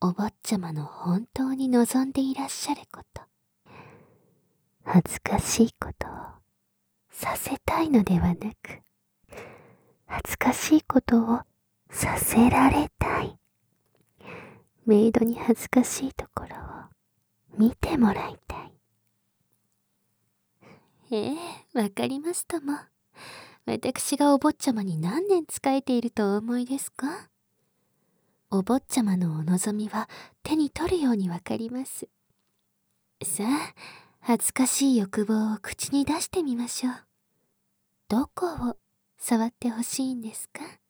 お坊ちゃまの本当に望んでいらっしゃること、恥ずかしいことをさせたいのではなく、恥ずかしいことをさせられたい。メイドに恥ずかしいところを見てもらいたい。わかりますとも。私がお坊ちゃまに何年仕えているとお思いですか？お坊ちゃまのお望みは手に取るようにわかります。さあ、恥ずかしい欲望を口に出してみましょう。どこを触ってほしいんですか？